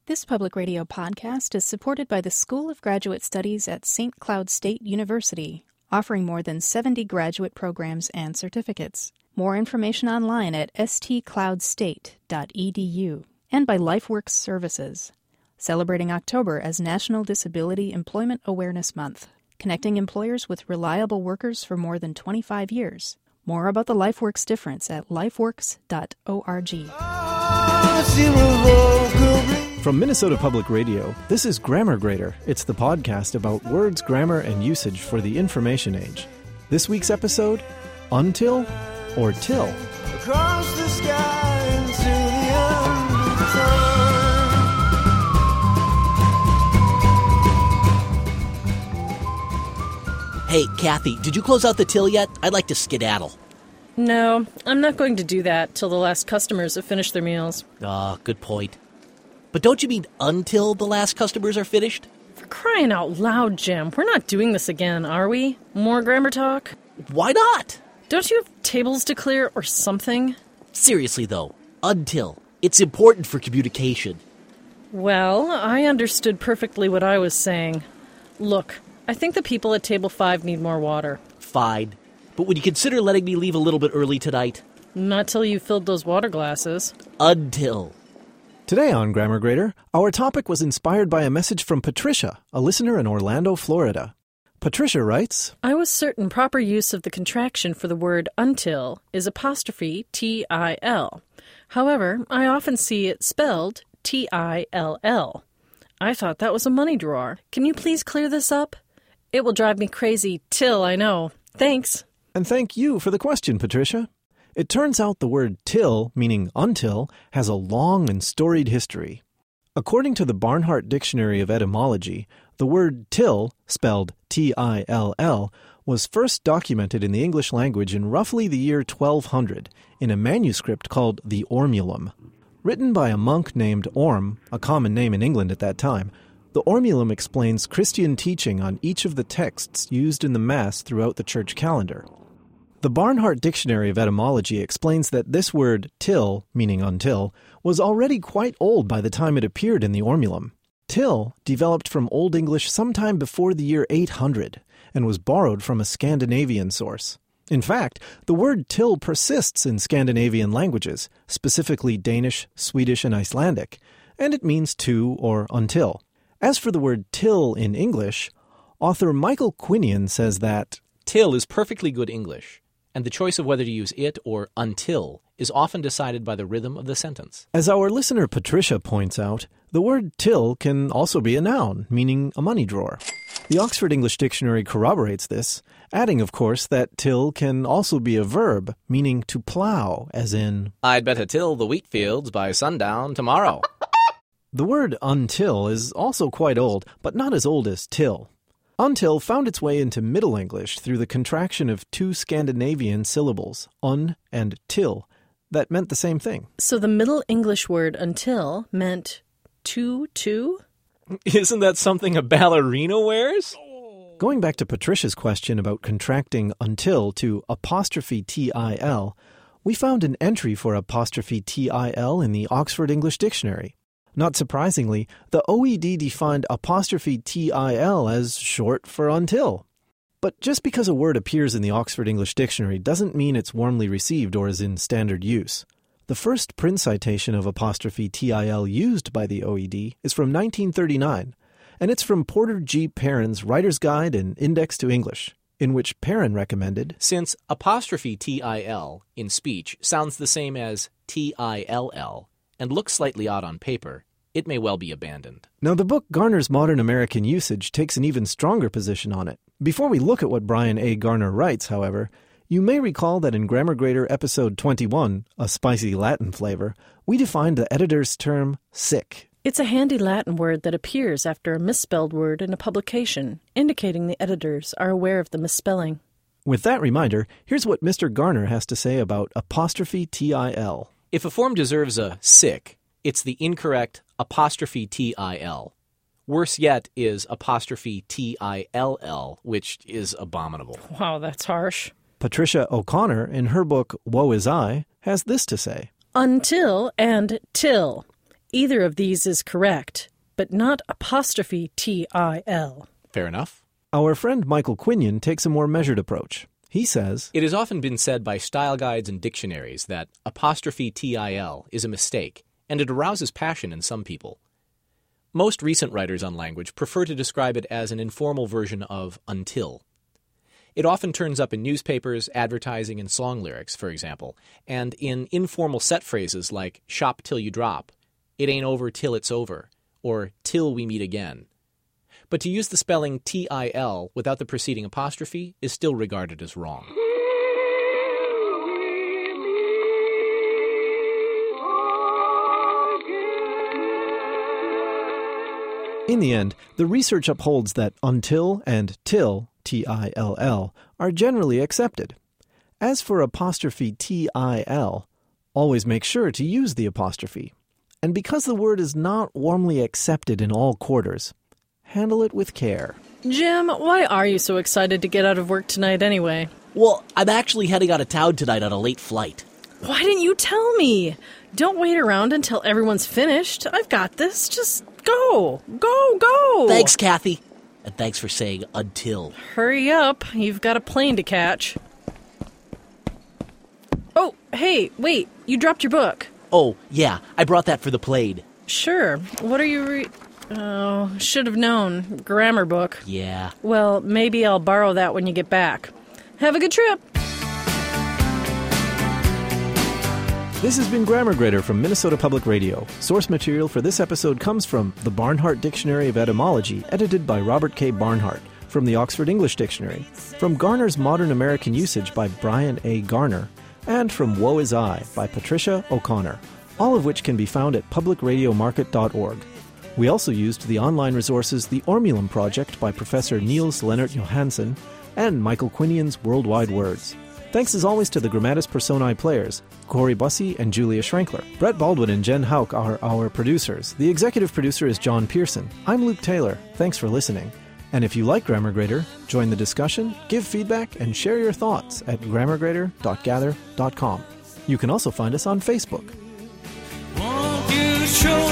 This public radio podcast is supported by the School of Graduate Studies at St. Cloud State University, offering more than 70 graduate programs and certificates. More information online at stcloudstate.edu, and by LifeWorks Services, celebrating October as National Disability Employment Awareness Month, connecting employers with reliable workers for more than 25 years. More about the LifeWorks difference at lifeworks.org. From Minnesota Public Radio, this is Grammar Grader. It's the podcast about words, grammar, and usage for the information age. This week's episode, until or till. Across the sky into the undertone. Hey, Kathy, did you close out the till yet? I'd like to skedaddle. No, I'm not going to do that till the last customers have finished their meals. Good point. But don't you mean until the last customers are finished? For crying out loud, Jim, we're not doing this again, are we? More grammar talk? Why not? Don't you have tables to clear or something? Seriously, though, until. It's important for communication. Well, I understood perfectly what I was saying. Look, I think the people at table 5 need more water. Fine. But would you consider letting me leave a little bit early tonight? Not till you filled those water glasses. Until. Today on Grammar Grader, our topic was inspired by a message from Patricia, a listener in Orlando, Florida. Patricia writes, I was certain proper use of the contraction for the word until is apostrophe T-I-L. However, I often see it spelled T-I-L-L. I thought that was a money drawer. Can you please clear this up? It will drive me crazy till I know. Thanks. And thank you for the question, Patricia. It turns out the word till, meaning until, has a long and storied history. According to the Barnhart Dictionary of Etymology, the word till, spelled T-I-L-L, was first documented in the English language in roughly the year 1200 in a manuscript called the Ormulum. Written by a monk named Orm, a common name in England at that time, the Ormulum explains Christian teaching on each of the texts used in the Mass throughout the church calendar. The Barnhart Dictionary of Etymology explains that this word till, meaning until, was already quite old by the time it appeared in the Ormulum. Till developed from Old English sometime before the year 800 and was borrowed from a Scandinavian source. In fact, the word till persists in Scandinavian languages, specifically Danish, Swedish, and Icelandic, and it means to or until. As for the word till in English, author Michael Quinion says that till is perfectly good English, and the choice of whether to use it or until is often decided by the rhythm of the sentence. As our listener Patricia points out, the word till can also be a noun, meaning a money drawer. The Oxford English Dictionary corroborates this, adding, of course, that till can also be a verb, meaning to plow, as in, I'd better till the wheat fields by sundown tomorrow. The word until is also quite old, but not as old as till. Until found its way into Middle English through the contraction of two Scandinavian syllables, un and till, that meant the same thing. So the Middle English word until meant to? Isn't that something a ballerina wears? Going back to Patricia's question about contracting until to apostrophe T-I-L, we found an entry for apostrophe T-I-L in the Oxford English Dictionary. Not surprisingly, the OED defined apostrophe T-I-L as short for until. But just because a word appears in the Oxford English Dictionary doesn't mean it's warmly received or is in standard use. The first print citation of apostrophe T-I-L used by the OED is from 1939, and it's from Porter G. Perrin's Writer's Guide and Index to English, in which Perrin recommended, since apostrophe T-I-L in speech sounds the same as T-I-L-L, and looks slightly odd on paper, it may well be abandoned. Now, the book Garner's Modern American Usage takes an even stronger position on it. Before we look at what Brian A. Garner writes, however, you may recall that in Grammar Grader episode 21, A Spicy Latin Flavor, we defined the editor's term sick. It's a handy Latin word that appears after a misspelled word in a publication, indicating the editors are aware of the misspelling. With that reminder, here's what Mr. Garner has to say about apostrophe T-I-L. If a form deserves a sick, it's the incorrect apostrophe T-I-L. Worse yet is apostrophe T-I-L-L, which is abominable. Wow, that's harsh. Patricia O'Connor, in her book Woe Is I, has this to say. Until and till. Either of these is correct, but not apostrophe T-I-L. Fair enough. Our friend Michael Quinion takes a more measured approach. He says, It has often been said by style guides and dictionaries that apostrophe TIL is a mistake, and it arouses passion in some people. Most recent writers on language prefer to describe it as an informal version of until. It often turns up in newspapers, advertising, and song lyrics, for example, and in informal set phrases like shop till you drop, it ain't over till it's over, or till we meet again. But to use the spelling TIL without the preceding apostrophe is still regarded as wrong. in the end, the research upholds that until and till, T-I-L-L, are generally accepted. As for apostrophe T-I-L, always make sure to use the apostrophe. And because the word is not warmly accepted in all quarters, handle it with care. Jim, why are you so excited to get out of work tonight anyway? Well, I'm actually heading out of town tonight on a late flight. Why didn't you tell me? Don't wait around until everyone's finished. I've got this. Just go. Go. Thanks, Kathy. And thanks for saying until. Hurry up. You've got a plane to catch. Oh, hey, wait. You dropped your book. Oh, yeah, I brought that for the plane. Sure. What are you Oh, should have known. Grammar book. Yeah. Well, maybe I'll borrow that when you get back. Have a good trip. This has been Grammar Grader from Minnesota Public Radio. Source material for this episode comes from the Barnhart Dictionary of Etymology, edited by Robert K. Barnhart, from the Oxford English Dictionary, from Garner's Modern American Usage by Brian A. Garner, and from Woe Is I by Patricia O'Connor, all of which can be found at publicradiomarket.org. We also used the online resources The Ormulum Project by Professor Niels Lennart Johansson and Michael Quinion's Worldwide Words. Thanks as always to the Grammatis Personae players, Corey Bussey and Julia Schrenkler. Brett Baldwin and Jen Hauk are our producers. The executive producer is John Pearson. I'm Luke Taylor. Thanks for listening. And if you like Grammar Grader, join the discussion, give feedback, and share your thoughts at grammargrader.gather.com. You can also find us on Facebook. Won't you show